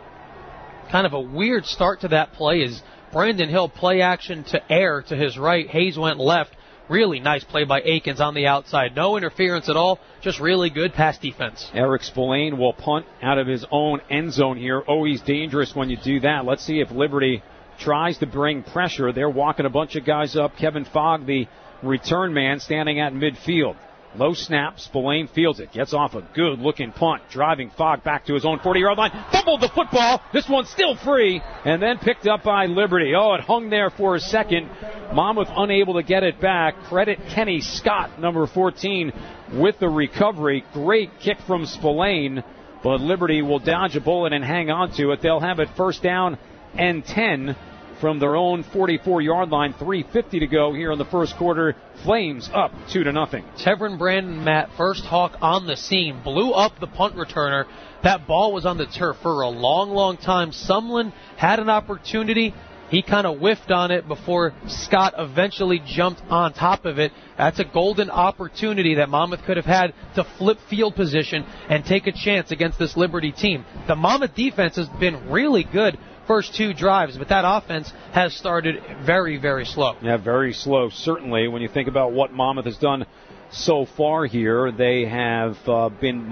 Kind of a weird start to that play is Brandon Hill play action to air to his right. Hayes went left. Really nice play by Aikens on the outside. No interference at all. Just really good pass defense. Eric Spillane will punt out of his own end zone here. Always dangerous when you do that. Let's see if Liberty tries to bring pressure. They're walking a bunch of guys up. Kevin Fogg, the return man, standing at midfield. Low snap. Spillane fields it. Gets off a good-looking punt. Driving Fogg back to his own 40-yard line. Fumbled the football. This one's still free. And then picked up by Liberty. Oh, it hung there for a second. Monmouth unable to get it back. Credit Kenny Scott, number 14, with the recovery. Great kick from Spillane. But Liberty will dodge a bullet and hang on to it. They'll have it first down and 10 from their own 44-yard line. 3:50 to go here in the first quarter. Flames up 2-0. Tevin Brandon, Matt, first Hawk on the scene, blew up the punt returner. That ball was on the turf for a long, long time. Sumlin had an opportunity. He kind of whiffed on it before Scott eventually jumped on top of it. That's a golden opportunity that Monmouth could have had to flip field position and take a chance against this Liberty team. The Monmouth defense has been really good first 2 drives, but that offense has started very, very slow. Yeah, very slow, certainly. When you think about what Monmouth has done so far here, they have been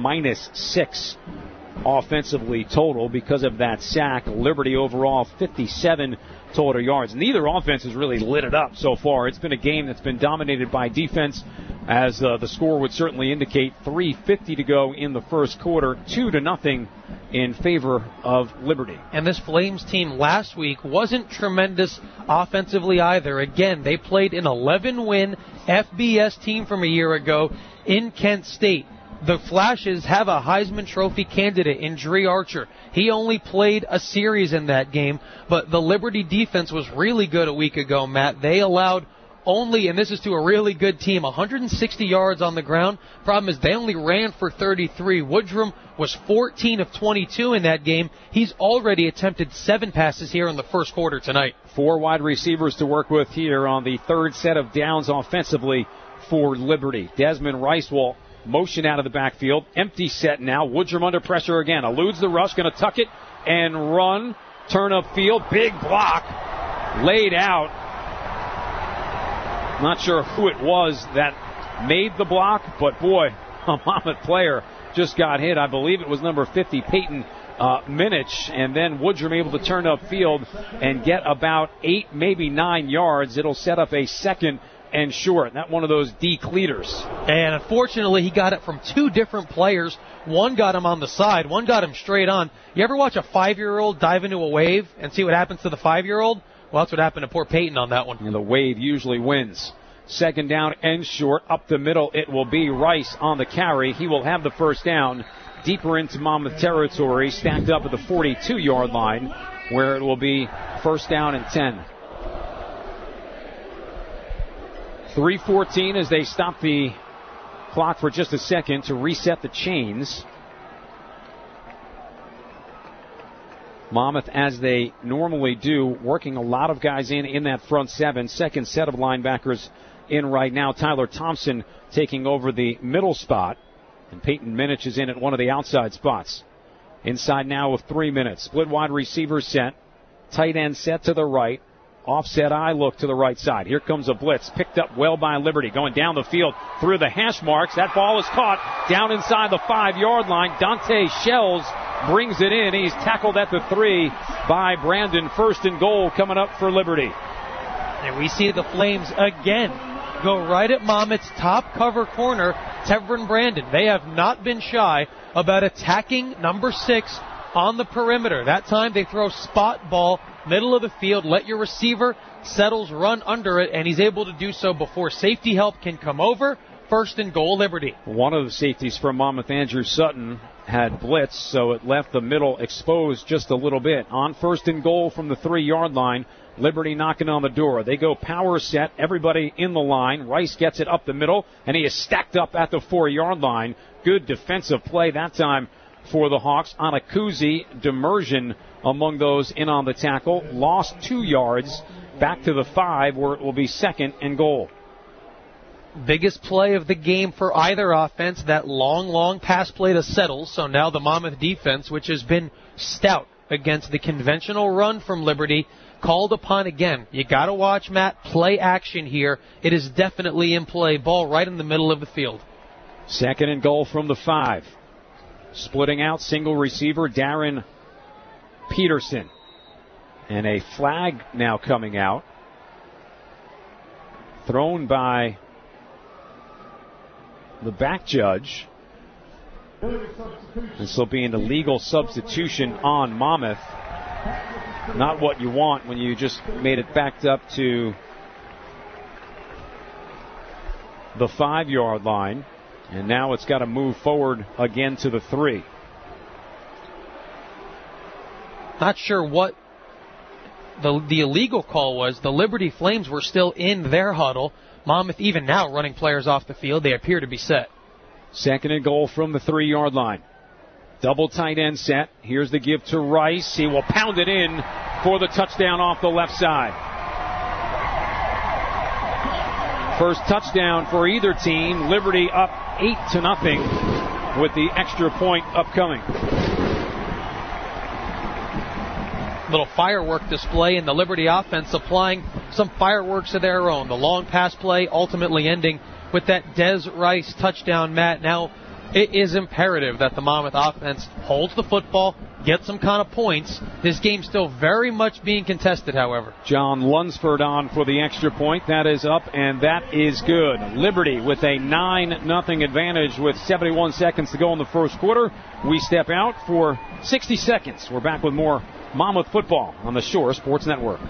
-6 offensively total because of that sack. Liberty overall 57 total yards. Neither offense has really lit it up so far. It's been a game that's been dominated by defense, as the score would certainly indicate. 3:50 to go in the first quarter, 2-0 in favor of Liberty. And this Flames team last week wasn't tremendous offensively either. Again, they played an 11-win FBS team from a year ago in Kent State. The Flashes have a Heisman Trophy candidate in Dree Archer. He only played a series in that game, but the Liberty defense was really good a week ago, Matt. They allowed only, and this is to a really good team, 160 yards on the ground. Problem is they only ran for 33. Woodrum was 14 of 22 in that game. He's already attempted 7 passes here in the first quarter tonight. 4 wide receivers to work with here on the third set of downs offensively for Liberty. Desmond Rice will motion out of the backfield. Empty set now. Woodrum under pressure again. Eludes the rush. Going to tuck it and run. Turn up field. Big block. Laid out. Not sure who it was that made the block, but boy, a Monmouth player just got hit. I believe it was number 50, Peyton Minich, and then Woodrum able to turn up field and get about 8, maybe 9 yards. It'll set up a second and short. Not one of those decleaters. And unfortunately, he got it from 2 different players. One got him on the side. One got him straight on. You ever watch a 5-year-old dive into a wave and see what happens to the 5-year-old? Well, that's what happened to poor Peyton on that one. And the wave usually wins. Second down and short. Up the middle, it will be Rice on the carry. He will have the first down deeper into Monmouth territory, stacked up at the 42-yard line, where it will be first down and 10. 3:14 as they stop the clock for just a second to reset the chains. Monmouth, as they normally do, working a lot of guys in that front 7. Second set of linebackers in right now. Tyler Thompson taking over the middle spot. And Peyton Minich is in at one of the outside spots. Inside now with 3 minutes. Split wide receiver set. Tight end set to the right. Offset eye look to the right side. Here comes a blitz. Picked up well by Liberty. Going down the field through the hash marks. That ball is caught down inside the 5-yard line. Dante Shells brings it in. He's tackled at the 3 by Brandon. First and goal coming up for Liberty. And we see the Flames again go right at Monmouth's top cover corner, Tevin Brandon. They have not been shy about attacking number 6 on the perimeter. That time they throw spot ball, middle of the field, let your receiver settles run under it, and he's able to do so before safety help can come over. First and goal, Liberty. One of the safeties from Monmouth, Andrew Sutton, had blitz, so it left the middle exposed just a little bit. On first and goal from the 3-yard line, Liberty knocking on the door. They go power set, everybody in the line. Rice gets it up the middle, and he is stacked up at the 4-yard line. Good defensive play that time for the Hawks. Anakuzi, Demersion among those in on the tackle. Lost 2 yards back to the 5 where it will be 2nd and goal. Biggest play of the game for either offense, that long pass play to Settle. So now the Monmouth defense, which has been stout against the conventional run from Liberty, called upon again. You got to watch, Matt, play action here. It is definitely in play. Ball right in the middle of the field. 2nd and goal from the 5. Splitting out, single receiver, Darren Peterson. And a flag now coming out. Thrown by the back judge. This will be an illegal substitution on Monmouth. Not what you want when you just made it backed up to the 5-yard line. And now it's got to move forward again to the 3. Not sure what the illegal call was. The Liberty Flames were still in their huddle. Monmouth even now running players off the field. They appear to be set. 2nd and goal from the 3-yard line. Double tight end set. Here's the give to Rice. He will pound it in for the touchdown off the left side. First touchdown for either team. Liberty up 8-0 with the extra point upcoming. Little firework display, and the Liberty offense applying some fireworks of their own. The long pass play ultimately ending with that Des Rice touchdown, Matt. Now, it is imperative that the Monmouth offense holds the football, gets some kind of points. This game's still very much being contested, however. John Lunsford on for the extra point. That is up, and that is good. Liberty with a 9-0 advantage with 71 seconds to go in the first quarter. We step out for 60 seconds. We're back with more Monmouth football on the Shore Sports Network.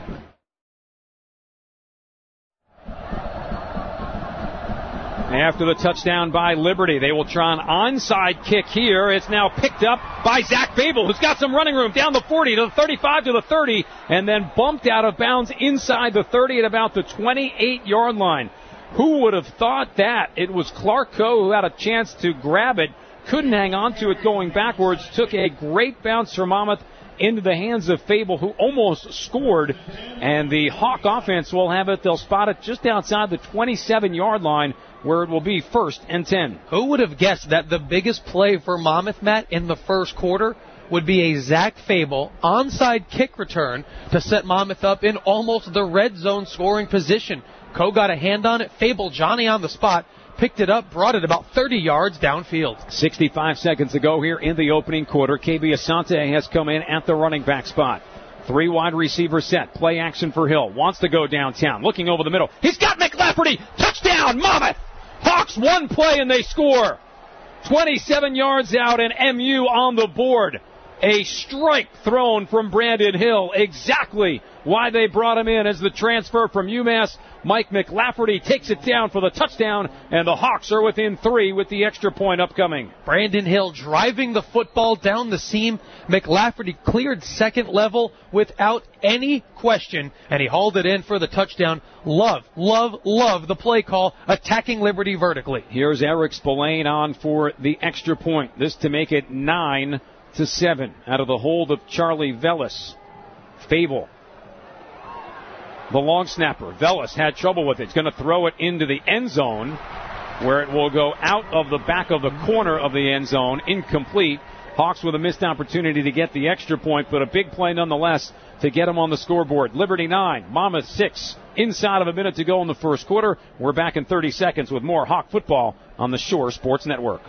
After the touchdown by Liberty, they will try an onside kick here. It's now picked up by Zach Babel, who's got some running room down the 40 to the 35 to the 30, and then bumped out of bounds inside the 30 at about the 28-yard line. Who would have thought that? It was Clark Coe who had a chance to grab it, couldn't hang on to it going backwards, took a great bounce for Monmouth into the hands of Fable, who almost scored, and the Hawk offense will have it. They'll spot it just outside the 27-yard line, where it will be 1st and 10. Who would have guessed that the biggest play for Monmouth, Matt, in the first quarter would be a Zach Fable onside kick return to set Monmouth up in almost the red zone scoring position. Coe got a hand on it. Fable, Johnny on the spot, picked it up, brought it about 30 yards downfield. 65 seconds to go here in the opening quarter. KB Asante has come in at the running back spot. 3 wide receiver set. Play action for Hill. Wants to go downtown. Looking over the middle. He's got McLafferty. Touchdown, Monmouth! Hawks one play and they score. 27 yards out and MU on the board. A strike thrown from Brandon Hill. Exactly why they brought him in as the transfer from UMass. Mike McLafferty takes it down for the touchdown, and the Hawks are within 3 with the extra point upcoming. Brandon Hill driving the football down the seam. McLafferty cleared second level without any question, and he hauled it in for the touchdown. Love the play call, attacking Liberty vertically. Here's Eric Spillane on for the extra point. This to make it 9-7 out of the hold of Charlie Velas. Fable, the long snapper. Velas had trouble with it. He's going to throw it into the end zone, where it will go out of the back of the corner of the end zone. Incomplete. Hawks with a missed opportunity to get the extra point, but a big play nonetheless to get them on the scoreboard. Liberty 9, Monmouth 6. Inside of a minute to go in the first quarter. We're back in 30 seconds with more Hawk football on the Shore Sports Network.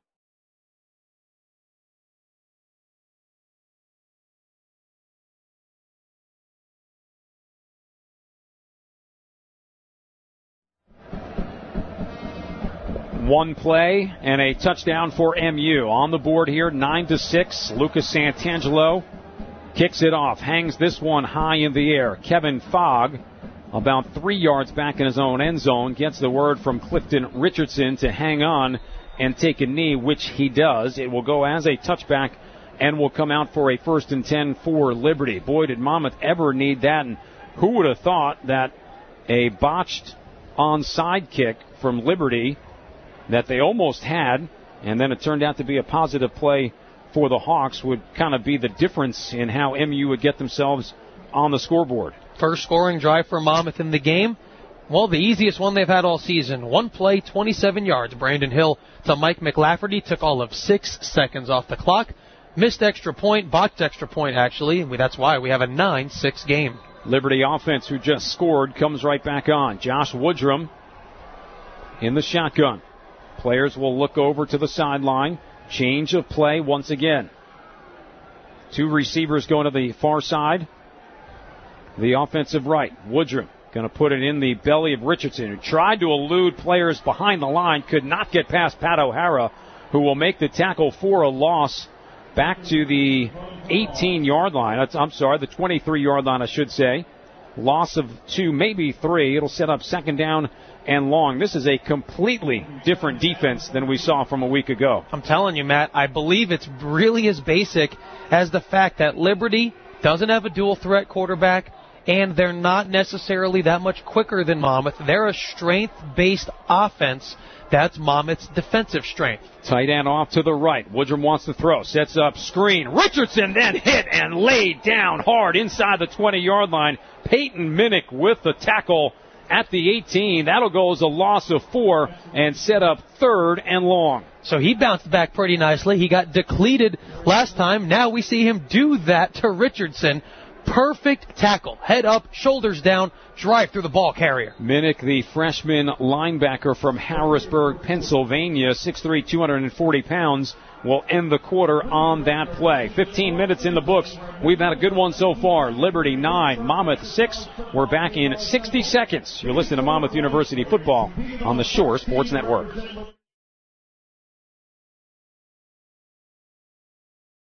One play and a touchdown for MU. On the board here, 9-6. Lucas Santangelo kicks it off, hangs this one high in the air. Kevin Fogg, about 3 yards back in his own end zone, gets the word from Clifton Richardson to hang on and take a knee, which he does. It will go as a touchback and will come out for a 1st and 10 for Liberty. Boy, did Monmouth ever need that, and who would have thought that a botched onside kick from Liberty that they almost had, and then it turned out to be a positive play for the Hawks would kind of be the difference in how MU would get themselves on the scoreboard. First scoring drive for Monmouth in the game. Well, the easiest one they've had all season. One play, 27 yards. Brandon Hill to Mike McLafferty. Took all of 6 seconds off the clock. Missed extra point, botched extra point, actually. That's why we have a 9-6 game. Liberty offense, who just scored, comes right back on. Josh Woodrum in the shotgun. Players will look over to the sideline. Change of play once again. 2 receivers going to the far side. The offensive right, Woodrum, going to put it in the belly of Richardson, who tried to elude players behind the line, could not get past Pat O'Hara, who will make the tackle for a loss back to the 18-yard line. The 23-yard line, I should say. Loss of 2, maybe 3. It'll set up second down and long. This is a completely different defense than we saw from a week ago. I'm telling you, Matt, I believe it's really as basic as the fact that Liberty doesn't have a dual threat quarterback, and they're not necessarily that much quicker than Monmouth. They're a strength-based offense. That's Monmouth's defensive strength. Tight end off to the right. Woodrum wants to throw. Sets up screen. Richardson then hit and laid down hard inside the 20-yard line. Peyton Minnick with the tackle at the 18. That'll go as a loss of 4 and set up third and long. So he bounced back pretty nicely. He got depleted last time. Now we see him do that to Richardson. Perfect tackle. Head up, shoulders down, drive through the ball carrier. Minnick, the freshman linebacker from Harrisburg, Pennsylvania, 6'3", 240 pounds, will end the quarter on that play. 15 minutes in the books. We've had a good one so far. Liberty 9, Monmouth 6. We're back in 60 seconds. You're listening to Monmouth University Football on the Shore Sports Network.